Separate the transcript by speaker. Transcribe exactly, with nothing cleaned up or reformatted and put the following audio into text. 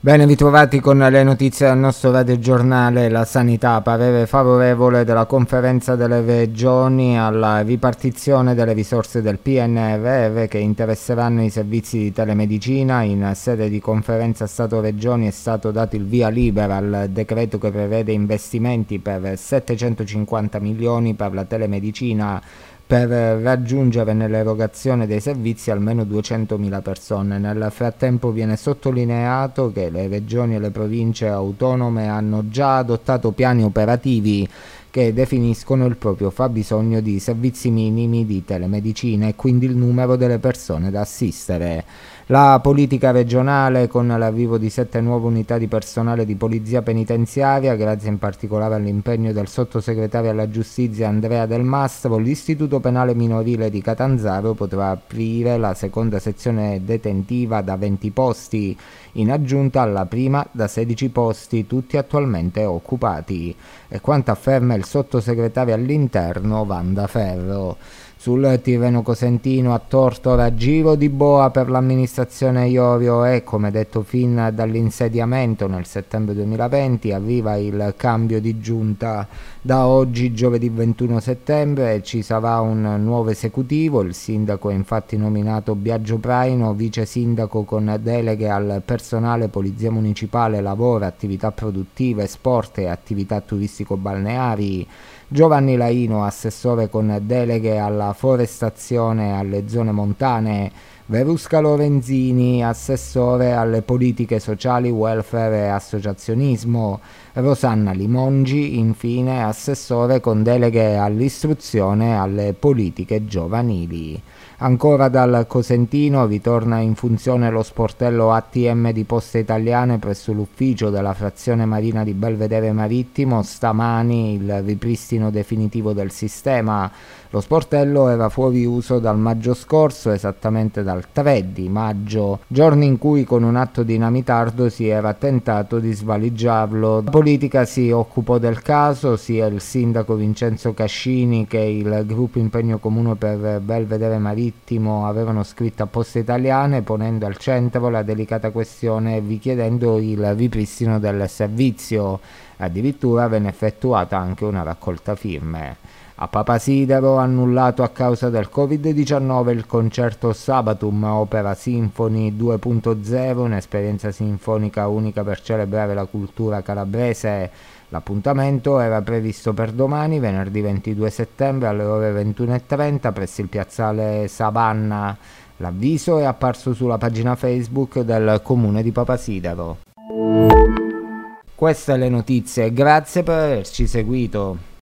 Speaker 1: Ben ritrovati con le notizie del nostro radiogiornale La Sanità. Parere favorevole della Conferenza delle Regioni alla ripartizione delle risorse del P N R R che interesseranno i servizi di telemedicina. In sede di Conferenza Stato-Regioni è stato dato il via libera al decreto che prevede investimenti per settecentocinquanta milioni per la telemedicina per raggiungere nell'erogazione dei servizi almeno duecentomila persone. Nel frattempo viene sottolineato che le regioni e le province autonome hanno già adottato piani operativi che definiscono il proprio fabbisogno di servizi minimi di telemedicina e quindi il numero delle persone da assistere. La politica regionale, con l'arrivo di sette nuove unità di personale di polizia penitenziaria, grazie in particolare all'impegno del sottosegretario alla giustizia Andrea Del Mastro, l'istituto penale minorile di Catanzaro potrà aprire la seconda sezione detentiva da venti posti, in aggiunta alla prima da sedici posti, tutti attualmente occupati. E quanto afferma il sottosegretario all'interno Wanda Ferro. Sul Tirreno Cosentino a Tortora giro di boa per l'amministrazione Iorio e, come detto fin dall'insediamento nel settembre duemilaventi, arriva il cambio di giunta. Da oggi, giovedì ventuno settembre, ci sarà un nuovo esecutivo. Il sindaco è infatti nominato Biagio Praino, vice sindaco con deleghe al personale, polizia municipale, lavoro, attività produttive, sport e attività turistico-balneari. Giovanni Laino, assessore con deleghe alla forestazione e alle zone montane. Verusca Lorenzini, assessore alle politiche sociali, welfare e associazionismo. Rosanna Limongi, infine, assessore con deleghe all'istruzione e alle politiche giovanili. Ancora dal Cosentino ritorna in funzione lo sportello A T M di Poste Italiane presso l'ufficio della frazione marina di Belvedere Marittimo. Stamani il ripristino definitivo del sistema. Lo sportello era fuori uso dal maggio scorso, esattamente dal tre di maggio, giorno in cui con un atto dinamitardo si era tentato di svaligiarlo. La politica si occupò del caso, sia il sindaco Vincenzo Cascini che il gruppo Impegno Comune per Belvedere Marittimo avevano scritto a Poste Italiane ponendo al centro la delicata questione e richiedendo il ripristino del servizio. Addirittura venne effettuata anche una raccolta firme. A Papasidero, annullato a causa del covid diciannove il concerto Sabatum Opera Sinfoni due punto zero, un'esperienza sinfonica unica per celebrare la cultura calabrese. L'appuntamento era previsto per domani, venerdì ventidue settembre alle ore ventuno e trenta presso il piazzale Savanna. L'avviso è apparso sulla pagina Facebook del comune di Papasidero. Queste le notizie, grazie per averci seguito.